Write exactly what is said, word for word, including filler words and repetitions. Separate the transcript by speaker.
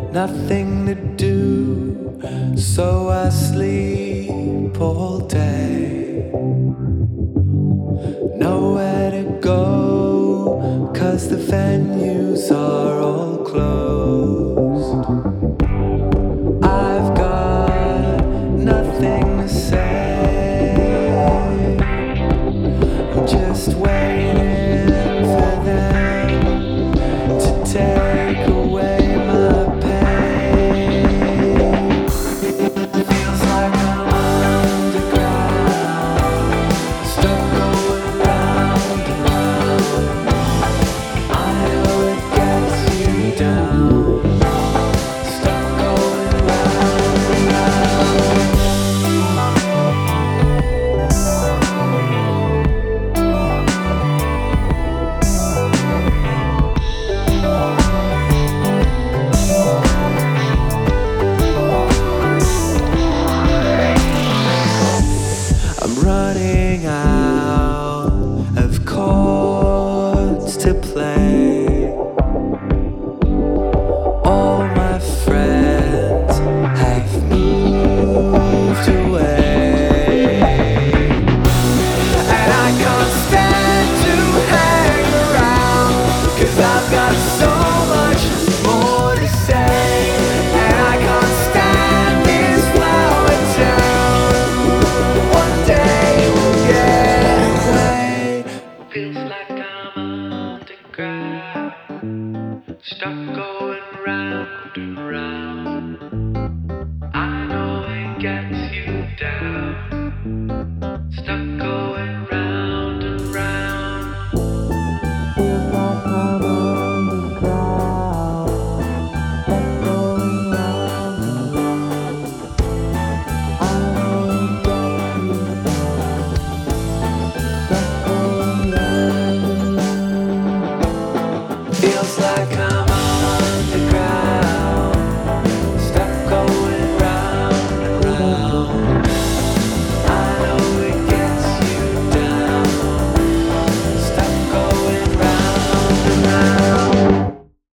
Speaker 1: nothing to do, so I sleep all day. Nowhere to go, 'cause the venues are all closed. I've got nothing to say, I'm just waiting for them to take away my pain. Feels like I'm underground, stuck going round and round. I know it gets you down, stuck going round and round. I'm running out of chords to play. All my friends have moved away, and I can't stand to hang around, 'cause I've got so much more to say, and I can't stand this flower town. One day we'll get away. Feels like I'm underground, stuck going round and round.